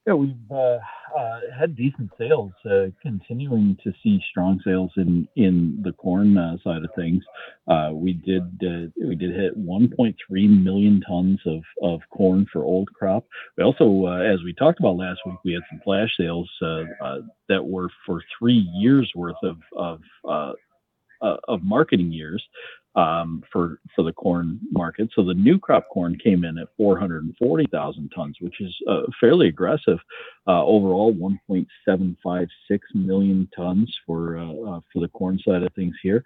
Yeah, we've had decent sales, continuing to see strong sales in the corn side of things. We did hit 1.3 million tons of corn for old crop. We also, as we talked about last week, we had some flash sales that were for 3 years worth of marketing years for the corn market. So the new crop corn came in at 440,000 tons, which is fairly aggressive. Overall, 1.756 million tons for the corn side of things here.